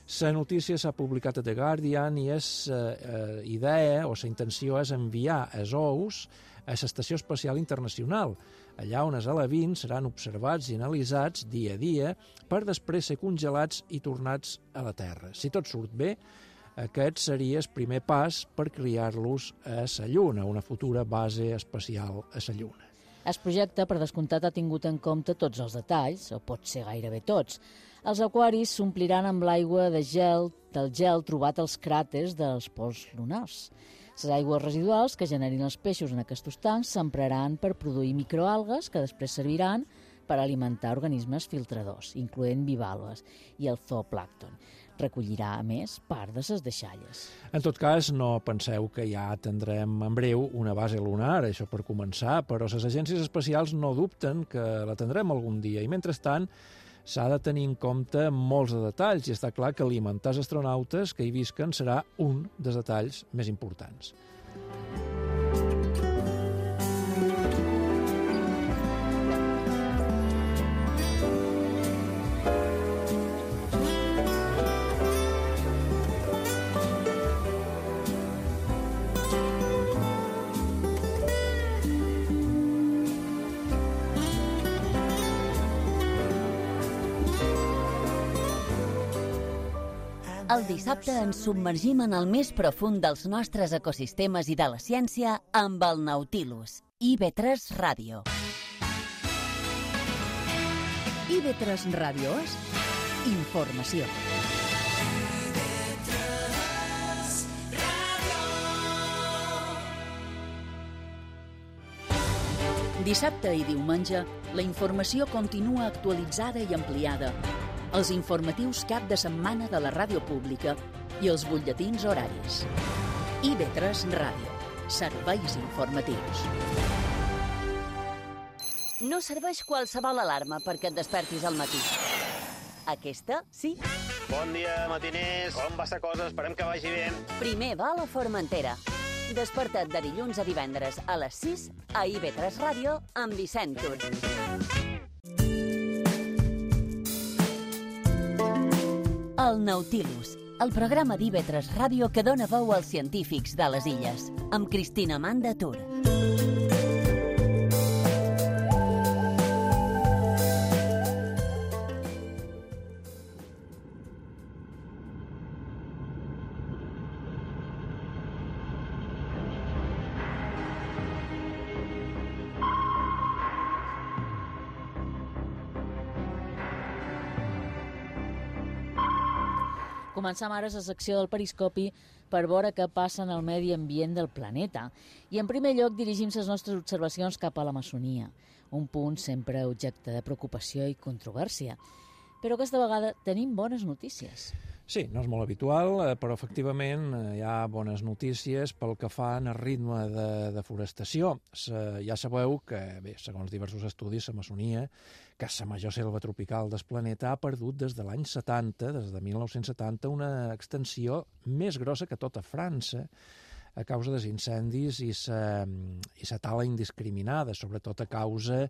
Speaker 4: La notícia s'ha publicat a The Guardian i és idea o la intenció és enviar els ous a l'Estació Espacial Internacional, allà on els alevins seran observats i analitzats dia a dia per després ser congelats i tornats a la Terra. Si tot surt bé, aquest seria el primer pas per criar-los a la Lluna, una futura base espacial a la Lluna.
Speaker 3: El projecte, per descomptat, ha tingut en compte tots els detalls, o pot ser gairebé tots. Els aquaris s'ompliran amb l'aigua del gel trobat als cràters dels pols lunars. Les aigües residuals que generin els peixos en aquests tancs s'empraran per produir microalgues que després serviran per alimentar organismes filtradors, incloent bivalves i el zooplàncton. Recollirà, a més, part de les deixalles.
Speaker 4: En tot cas, no penseu que ja tindrem en breu una base lunar, això per començar, però les agències espacials no dubten que la tindrem algun dia, i mentrestant s'ha de tenir en compte molts de detalls, i està clar que alimentar els astronautes que hi visquen serà un dels detalls més importants.
Speaker 2: El dissabte ens submergim en el més profund dels nostres ecosistemes i de la ciència amb el Nautilus, IB3 Ràdio.
Speaker 1: IB3 Ràdio és informació. Dissabte i diumenge, la informació continua actualitzada i ampliada. Els informatius cap de setmana de la ràdio pública i els butlletins horaris. IB3 Ràdio. Serveis informatius.
Speaker 2: No serveix qualsevol alarma perquè et despertis al matí. Aquesta, sí.
Speaker 14: Bon dia, matiners. Com va la cosa? Esperem que vagi bé.
Speaker 2: Primer va a la Formentera. Desperta't de dilluns a divendres a les 6 a IB3 Ràdio amb Vicent Tur. El Nautilus, el programa d'IB3 Ràdio que dona veu als científics de les illes, amb Cristina Amanda Tur.
Speaker 3: Començam ara la secció del periscopi per veure què passa en el medi ambient del planeta. I en primer lloc dirigim les nostres observacions cap a l'Amazonia, un punt sempre objecte de preocupació i controvèrsia. Però aquesta vegada tenim bones notícies.
Speaker 4: Sí, no és molt habitual, però efectivament hi ha bones notícies pel que fa al ritme de deforestació. Ja sabeu que, bé, segons diversos estudis, l'Amazonia, que és la major selva tropical del planeta, ha perdut des de l'any 70, des de 1970, una extensió més grossa que tota França, a causa dels incendis i la tala indiscriminada, sobretot a causa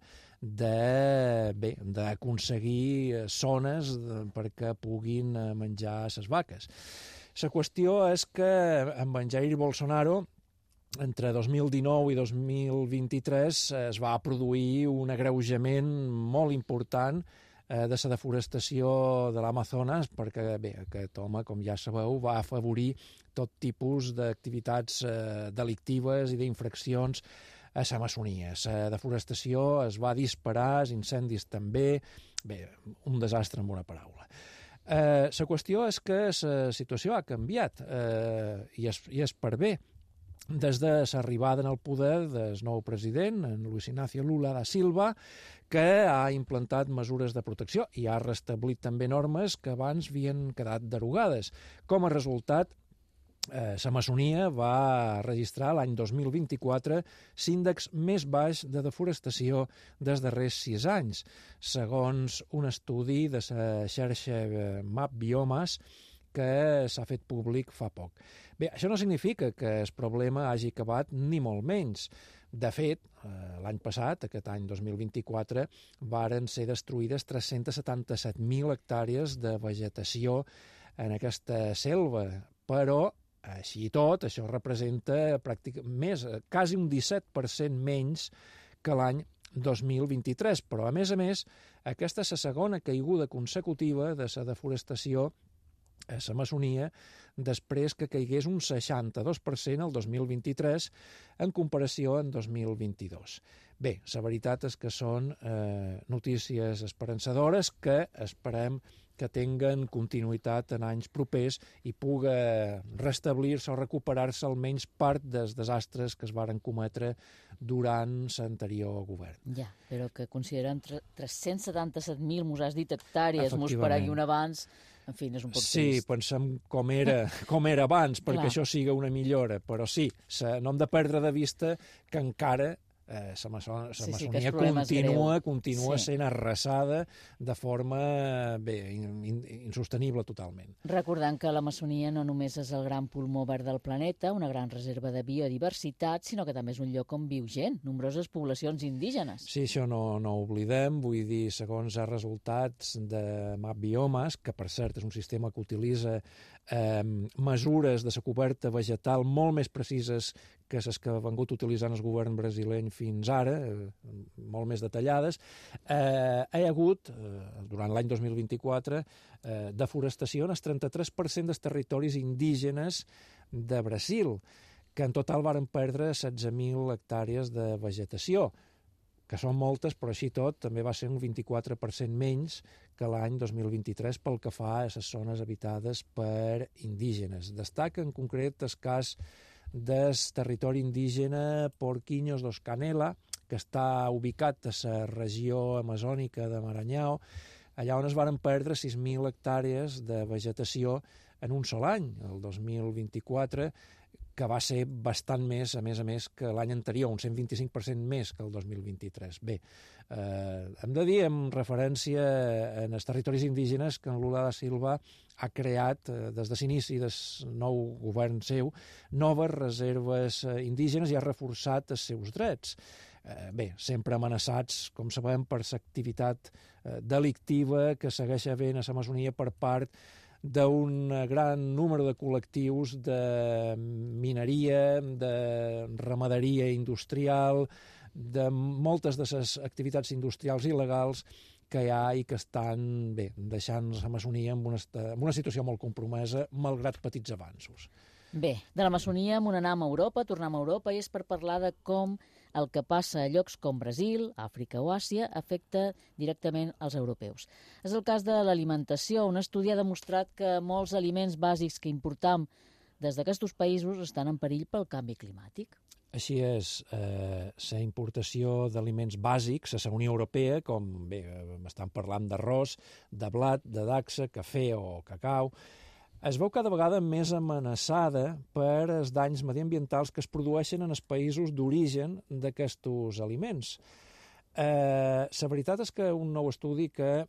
Speaker 4: d'aconseguir zones perquè puguin menjar les vaques. La qüestió és que amb en Jair Bolsonaro, entre 2019 i 2023, es va produir un agreujament molt important de la deforestació de l'Amazones, perquè bé, aquest home, com ja sabeu, va afavorir tot tipus d'activitats delictives i d'infraccions a l'Amazonia. La deforestació es va disparar, els incendis també, bé, un desastre amb una paraula. La qüestió és que la situació ha canviat i és per bé. Des de l'arribada en el poder del nou president, en Luis Ignacio Lula da Silva, que ha implantat mesures de protecció i ha restablit també normes que abans havien quedat derogades. Com a resultat, l'Amazonia va registrar l'any 2024 l'índex més baix de deforestació dels darrers 6 anys, segons un estudi de la xarxa Map Biomes que s'ha fet públic fa poc. Bé, això no significa que el problema hagi acabat ni molt menys. De fet, l'any passat, aquest any 2024, varen ser destruïdes 377.000 hectàrees de vegetació en aquesta selva, però així i tot, això representa quasi un 17% menys que l'any 2023, però a més, aquesta és la segona caiguda consecutiva de la deforestació a l'Amazonia després que caigués un 62% el 2023 en comparació amb 2022. Bé, la veritat és que són notícies esperançadores que esperem que tinguen continuïtat en anys propers i puga restablir-se o recuperar-se almenys part dels desastres que es varen cometre durant l'anterior govern.
Speaker 3: Ja, però que consideren 377.000, mos has dit, hectàrees, mos paragui un abans, en fi, és un poc trist.
Speaker 4: Sí, pensem com era abans, perquè això siga una millora, però sí, no hem de perdre de vista que encara l'Amazonia continua sent arrasada de forma insostenible totalment.
Speaker 3: Recordant que l'Amazonia no només és el gran pulmó verd del planeta, una gran reserva de biodiversitat, sinó que també és un lloc on viu gent, nombroses poblacions indígenes.
Speaker 4: Sí, això no ho oblidem, vull dir, segons els resultats de Map Biomes, que per cert és un sistema que utilitza mesures de la coberta vegetal molt més precises que les que ha vengut utilitzant el govern brasileny fins ara, molt més detallades, hi ha hagut, durant l'any 2024, deforestació en el 33% dels territoris indígenes de Brasil, que en total varen perdre 16.000 hectàrees de vegetació, que són moltes, però així tot també va ser un 24% menys que l'any 2023 pel que fa a les zones habitades per indígenes. Destaca en concret el cas del territori indígena Porquinhos dos Canela, que està ubicat a la regió amazònica de Maranhão, allà on es varen perdre 6.000 hectàrees de vegetació en un sol any, el 2024, que va ser bastant més, a més, que l'any anterior, un 125% més que el 2023. Bé, hem de dir, en referència als territoris indígenes, que en Lula da Silva ha creat, des de l'inici del nou govern seu, noves reserves indígenes i ha reforçat els seus drets. Bé, sempre amenaçats, com sabem, per l'activitat delictiva que segueix havent a l'Amazonia per part d'un gran número de col·lectius de mineria, de ramaderia industrial, de moltes de les activitats industrials il·legals que hi ha i que estan deixant l'Amazonia en una situació molt compromesa, malgrat petits avanços.
Speaker 3: Bé, de l'Amazonia m'ho anam a Europa, tornem a Europa, i és per parlar de com el que passa a llocs com Brasil, Àfrica o Àsia afecta directament als europeus. És el cas de l'alimentació. Un estudi ha demostrat que molts aliments bàsics que importam des d'aquests països estan en perill pel canvi climàtic.
Speaker 4: Així és, la importació d'aliments bàsics a la Unió Europea, com estan parlant d'arròs, de blat, de dacsa, cafè o cacau, es veu cada vegada més amenaçada per els danys mediambientals que es produeixen en els països d'origen d'aquests aliments. La veritat és que un nou estudi que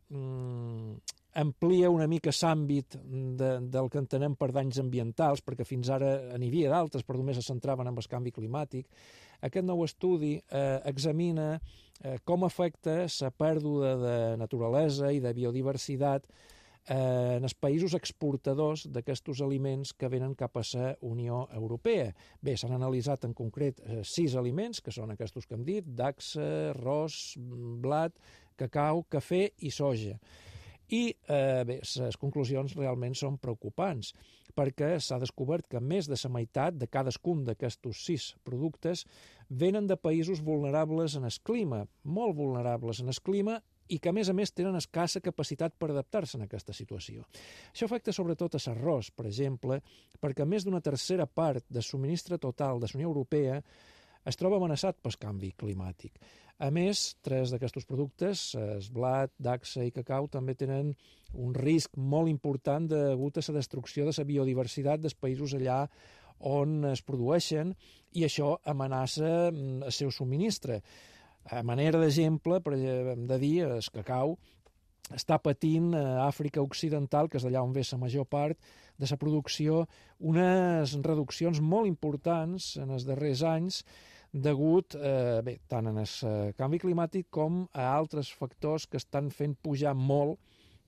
Speaker 4: amplia una mica l'àmbit del que entenem per danys ambientals, perquè fins ara n'hi havia d'altres, però només es centraven en el canvi climàtic. Aquest nou estudi examina com afecta la pèrdua de naturalesa i de biodiversitat en els països exportadors d'aquests aliments que venen cap a la Unió Europea. Bé, s'han analitzat en concret 6 aliments, que són aquests que hem dit, dacsa, arròs, blat, cacau, cafè i soja. I les conclusions realment són preocupants, perquè s'ha descobert que més de la meitat de cadascun d'aquests 6 productes venen de països vulnerables en el clima, molt vulnerables en el clima, i que, a més, tenen escassa capacitat per adaptar-se a aquesta situació. Això afecta sobretot a l'arròs, per exemple, perquè més d'una tercera part del subministre total de la Unió Europea es troba amenaçat pel canvi climàtic. A més, 3 d'aquests productes, blat, dacsa i cacau, també tenen un risc molt important degut a la destrucció de la biodiversitat dels països allà on es produeixen, i això amenaça el seu subministre. A manera d'exemple, hem de dir, el cacau està patint a Àfrica Occidental, que és d'allà on ve la major part de la producció, unes reduccions molt importants en els darrers anys degut tant en el canvi climàtic com a altres factors que estan fent pujar molt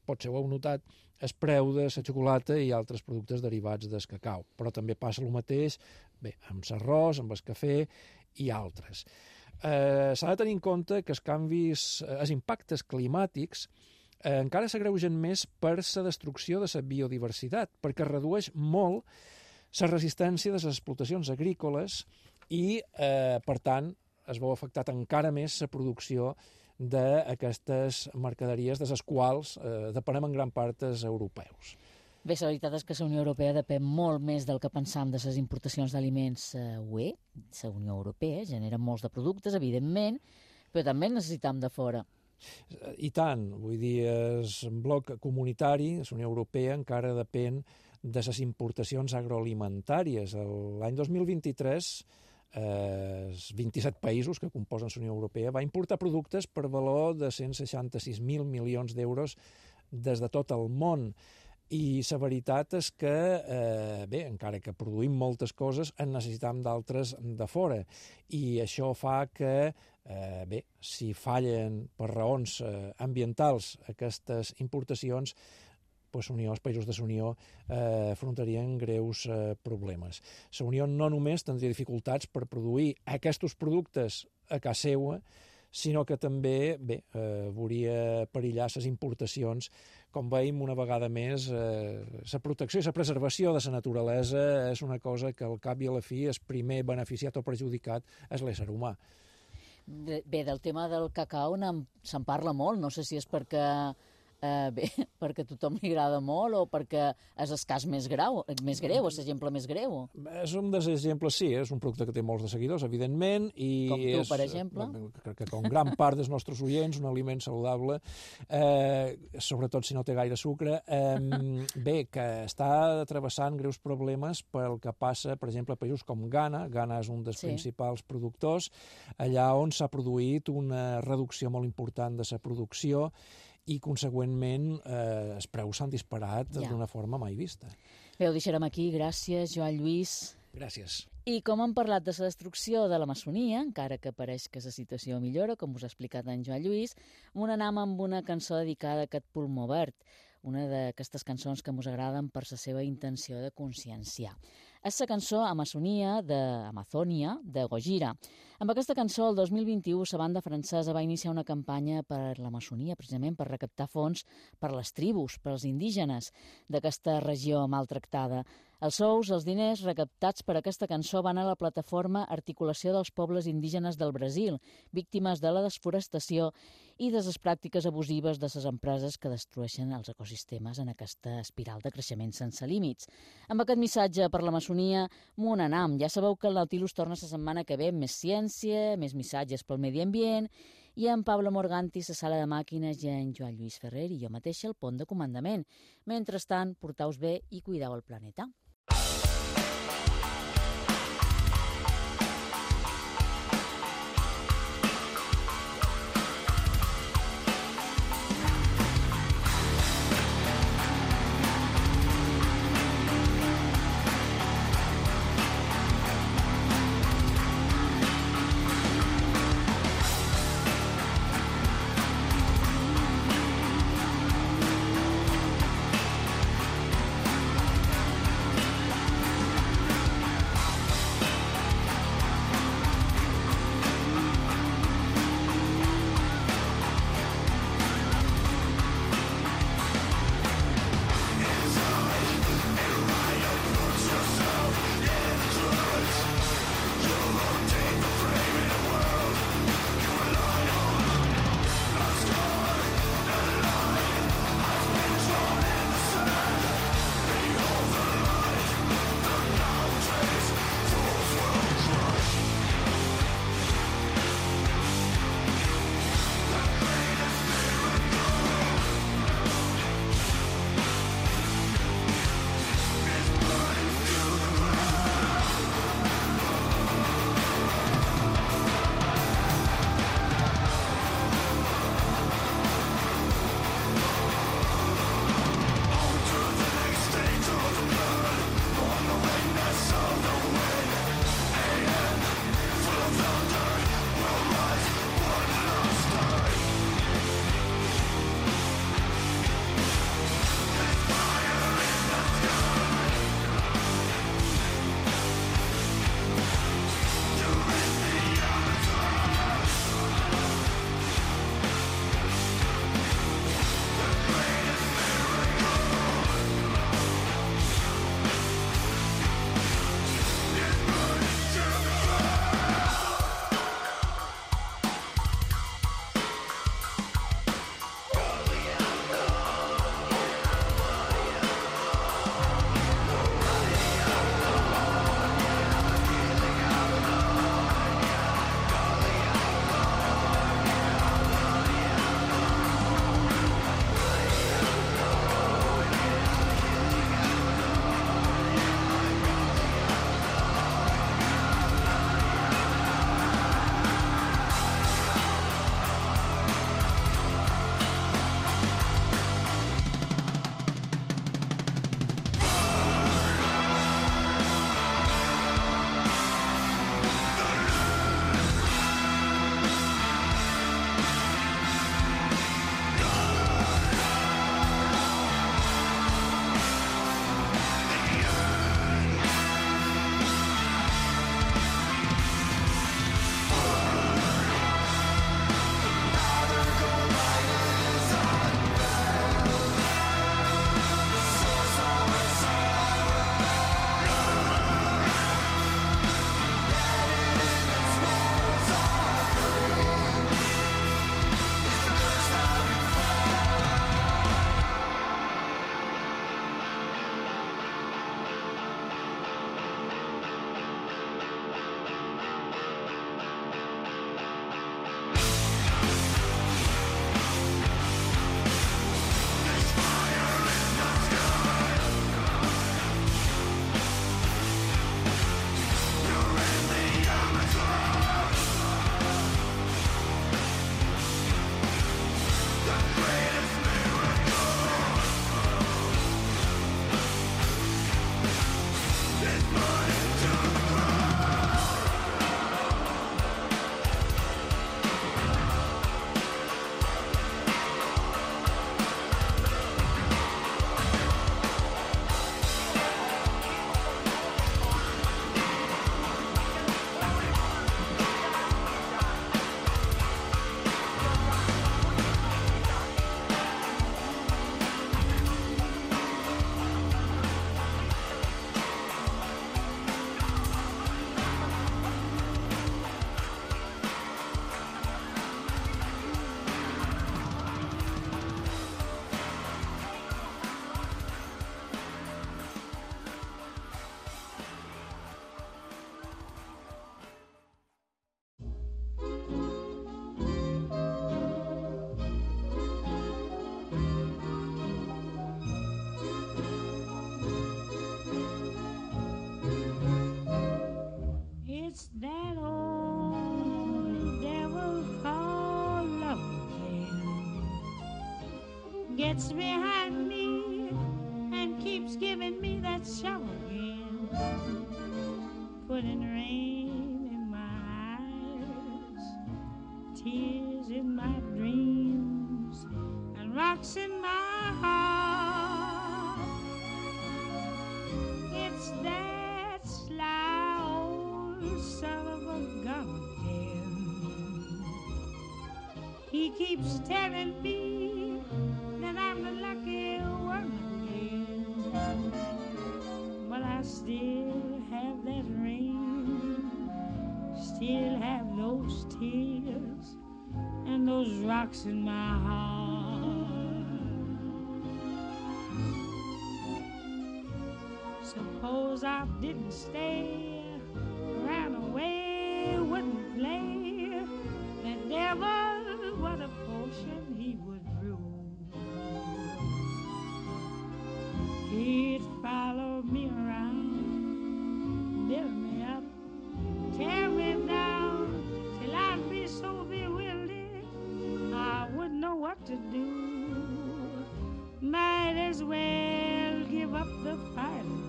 Speaker 4: potser ho heu notat, el preu de la xocolata i altres productes derivats del cacau. Però també passa el mateix amb l'arròs, amb el cafè i altres. S'ha de tenir en compte que els impactes climàtics encara s'agreugen més per la destrucció de la biodiversitat, perquè redueix molt la resistència de les explotacions agrícoles i, per tant, es veu afectat encara més la producció d'aquestes mercaderies, de les quals depenem en gran part els europeus.
Speaker 3: Bé, la veritat és que la Unió Europea depèn molt més del que pensam de les importacions d'aliments UE. La Unió Europea genera molts de productes, evidentment, però també en necessitam de fora.
Speaker 4: I tant, vull dir, el bloc comunitari, la Unió Europea, encara depèn de les importacions agroalimentàries. L'any 2023, els 27 països que composen la Unió Europea va importar productes per valor de 166.000 milions d'euros des de tot el món. I la veritat és que, encara que produïm moltes coses, en necessitam d'altres de fora. I això fa que, si fallen per raons ambientals aquestes importacions, els països de la Unió afrontarien greus problemes. La Unió no només tindria dificultats per produir aquests productes a casa seva, sinó que també veuria perillar les importacions. Com veiem, una vegada més, la protecció i la preservació de la naturalesa és una cosa que al cap i a la fi el primer beneficiat o perjudicat és l'ésser humà.
Speaker 3: Bé, del tema del cacau se'n parla molt, no sé si és perquè perquè a tothom li agrada molt o perquè és el cas més greu, és l'exemple més greu.
Speaker 4: És un dels exemples, sí, és un producte que té molts de seguidors, evidentment.
Speaker 3: Com tu, per exemple.
Speaker 4: Que com gran part dels nostres oients, un aliment saludable, sobretot si no té gaire sucre, que està travessant greus problemes pel que passa, per exemple, a països com Ghana. Ghana és un dels principals productors, allà on s'ha produït una reducció molt important de la producció i, consegüentment, els preus s'han disparat d'una forma mai vista.
Speaker 3: Bé, ho deixarem aquí. Gràcies, Joan Lluís.
Speaker 4: Gràcies.
Speaker 3: I com hem parlat de la destrucció de l'Amazonia, encara que pareix que la situació millora, com us ha explicat en Joan Lluís, anem amb una cançó dedicada a aquest pulmó verd, una d'aquestes cançons que ens agraden per la seva intenció de conscienciar. És la cançó Amazonia, de Gojira. Amb aquesta cançó, el 2021, la banda francesa va iniciar una campanya per l'Amazonia, precisament per recaptar fons per les tribus, per als indígenes d'aquesta regió maltractada. Els sous, els diners recaptats per aquesta cançó van a la plataforma Articulació dels Pobles Indígenes del Brasil, víctimes de la desforestació i de les pràctiques abusives de les empreses que destrueixen els ecosistemes en aquesta espiral de creixement sense límits. Amb aquest missatge per l'Amazonia, m'un anam. Ja sabeu que el Nautilus torna la setmana que ve amb més ciència, més missatges pel medi ambient, i en Pablo Morganti, la sala de màquines, i en Joan Lluís Ferrer i jo mateixa al pont de comandament. Mentrestant, portau-vos bé i cuideu el planeta.
Speaker 9: gets behind me and keeps giving me that shovel again, putting rain in my eyes, tears in my dreams, and rocks in my heart. It's that sly old son of a gun again. He keeps telling me that I'm the lucky one again, but I still have that rain, still have those tears, and those rocks in my heart. Suppose I didn't stay, ran away, wouldn't play, the devil, what a potion he would brew. He'd follow me around, build me up, tear me down, till I'd be so bewildered I wouldn't know what to do. Might as well give up the fight again.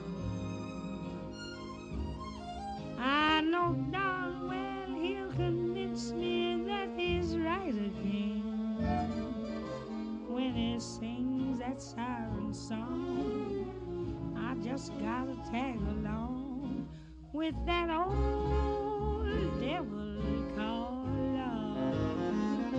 Speaker 9: I know darn well he'll convince me that he's right again when he sings that siren song. I just gotta tag along with that old devil called love.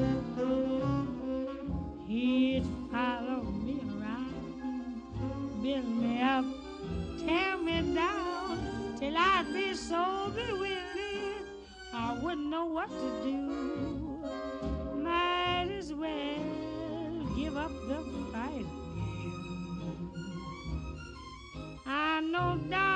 Speaker 9: He'd follow me around, build me up, tear me down, till I'd be so bewildered I wouldn't know what to do. Might as well give up the fight again. I know darn